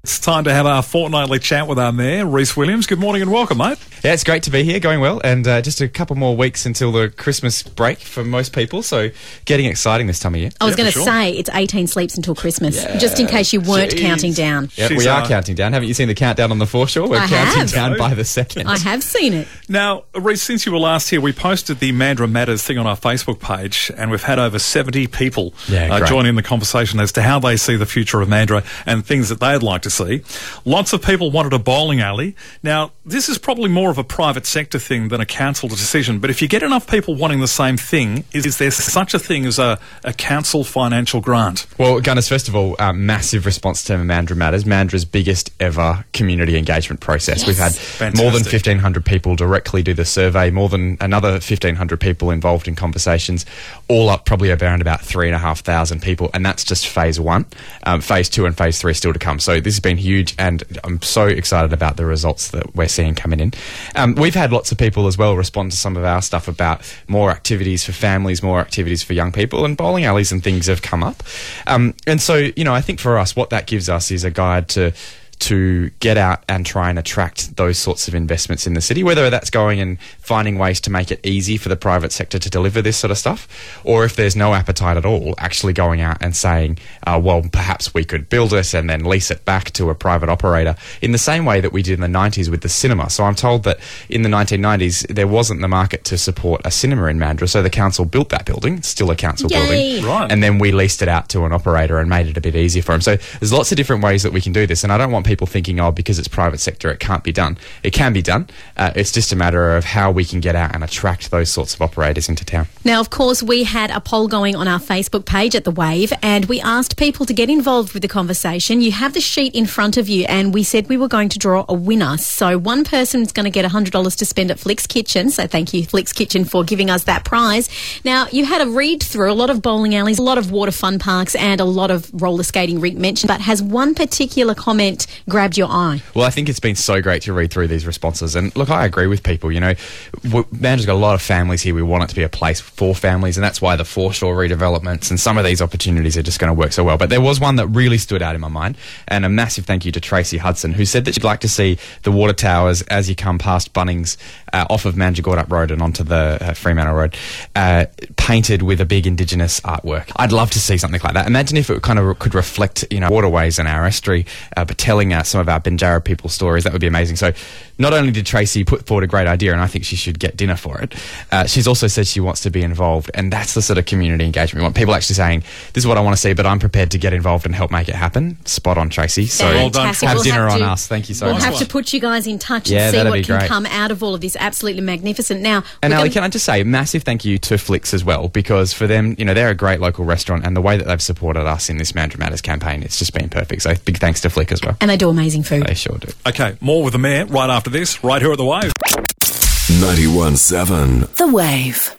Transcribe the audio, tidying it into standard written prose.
It's time to have our fortnightly chat with our mayor, Rhys Williams. Good morning and welcome, mate. Yeah, it's great to be here, going well, and just a couple more weeks until the Christmas break for most people, so getting exciting this time of year. I was going to say, it's 18 sleeps until Christmas, just in case you weren't counting down. Yeah, we are counting down. Haven't you seen the countdown on the foreshore? We're counting down by the second. I have seen it. Now, Rhys, since you were last here, we posted the Mandurah Matters thing on our Facebook page, and we've had over 70 people join in the conversation as to how they see the future of Mandurah and things that they'd like to see. Lots of people wanted a bowling alley. Now, this is probably more of a private sector thing than a council decision, but if you get enough people wanting the same thing, is there such a thing as a council financial grant? Well, Gunners, first of all, massive response to Mandurah Matters, Mandurah's biggest ever community engagement process. Yes. We've had more than 1,500 people directly do the survey, more than another 1,500 people involved in conversations, all up probably around about 3,500 people, and that's just phase one. Phase two and phase three still to come. So this has been huge, and I'm so excited about the results that we're seeing coming in. We've had lots of people as well respond to some of our stuff about more activities for families, more activities for young people, and bowling alleys and things have come up. And so, you know, I think for us, what that gives us is a guide to get out and try and attract those sorts of investments in the city, whether that's going and finding ways to make it easy for the private sector to deliver this sort of stuff, or if there's no appetite at all, actually going out and saying, well, perhaps we could build it and then lease it back to a private operator in the same way that we did in the 90s with the cinema. So I'm told that in the 1990s, there wasn't the market to support a cinema in Mandurah, so the council built that building, it's still a council building, right, and then we leased it out to an operator and made it a bit easier for them. So there's lots of different ways that we can do this, and I don't want people thinking, oh, because it's private sector, it can't be done. It can be done. It's just a matter of how we can get out and attract those sorts of operators into town. Now, of course, we had a poll going on our Facebook page at The Wave, and we asked people to get involved with the conversation. You have the sheet in front of you, and we said we were going to draw a winner. So one person's going to get $100 to spend at Flick's Kitchen. So thank you, Flick's Kitchen, for giving us that prize. Now, you had a read through a lot of bowling alleys, a lot of water fun parks, and a lot of roller skating rink mentioned. But has one particular comment grabbed your eye? Well, I think it's been so great to read through these responses. And look, I agree with people. You know, Mandurah's got a lot of families here. We want it to be a place for families, and that's why the foreshore redevelopments and some of these opportunities are just going to work so well. But there was one that really stood out in my mind, and a massive thank you to Tracy Hudson, who said that she'd like to see the water towers as you come past Bunnings off of Mandurah Road and onto the Fremantle Road, painted with a big Indigenous artwork. I'd love to see something like that. Imagine if it kind of could reflect, you know, waterways and our estuary, but telling some of our Banjarra people's stories. That would be amazing. So not only did Tracy put forward a great idea, and I think she should get dinner for it, she's also said she wants to be involved, and that's the sort of community engagement we want. People actually saying, this is what I want to see, but I'm prepared to get involved and help make it happen. Spot on, Tracy. So well done. Have dinner on us. Thank you so much. We'll have to put you guys in touch and see what can come out of all of this. Absolutely magnificent. Now, and Ali, can I just say a massive thank you to Flicks as well, because for them, you know, they're a great local restaurant, and the way that they've supported us in this Mandurah Matters campaign, it's just been perfect. So big thanks to Flick as well. And they do amazing food. They sure do. Okay, more with the mayor right after this, right here at The Wave. 91.7 The Wave.